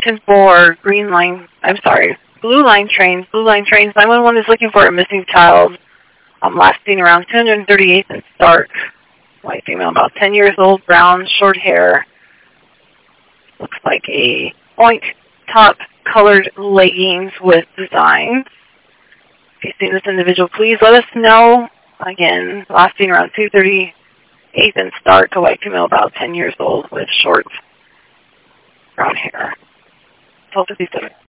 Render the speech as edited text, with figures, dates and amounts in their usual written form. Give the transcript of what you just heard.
looking for blue line trains. Blue line trains. 911 is looking for a missing child. Last seen around 238th and Stark. White female, about 10 years old, brown, short hair. Looks like a oink top colored leggings with designs. If you've seen this individual, please let us know. Again, last seen around 238th and Stark, a white female, about 10 years old with short brown hair. 12:57.